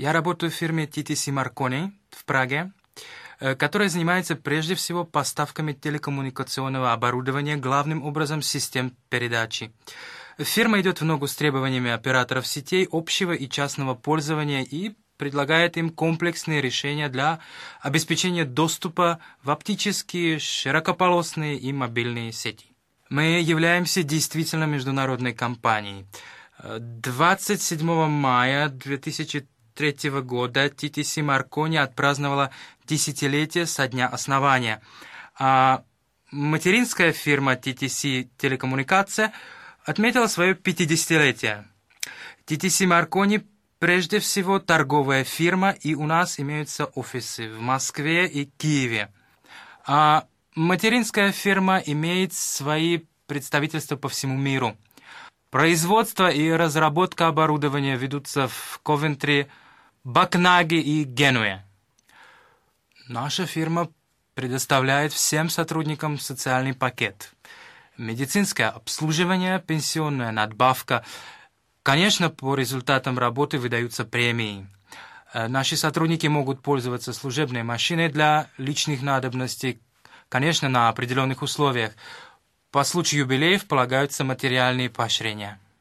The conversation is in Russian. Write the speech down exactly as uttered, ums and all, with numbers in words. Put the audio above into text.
Я работаю в фирме ти ти си Marconi в Праге, которая занимается прежде всего поставками телекоммуникационного оборудования, главным образом систем передачи. Фирма идет в ногу с требованиями операторов сетей общего и частного пользования и предлагает им комплексные решения для обеспечения доступа в оптические, широкополосные и мобильные сети. Мы являемся действительно международной компанией. двадцать седьмого мая две тысячи третьего года ти ти си Marconi отпраздновала десятилетие со дня основания, а материнская фирма ти ти си Телекоммуникация отметила свое пятидесятилетие. ти ти си Marconi прежде всего торговая фирма, и у нас имеются офисы в Москве и Киеве. А материнская фирма имеет свои представительства по всему миру. Производство и разработка оборудования ведутся в Ковентри, Бакнаге и Генуе. Наша фирма предоставляет всем сотрудникам социальный пакет. Медицинское обслуживание, пенсионная надбавка. Конечно, по результатам работы выдаются премии. Наши сотрудники могут пользоваться служебной машиной для личных надобностей, конечно, на определенных условиях. По случаю юбилеев полагаются материальные поощрения.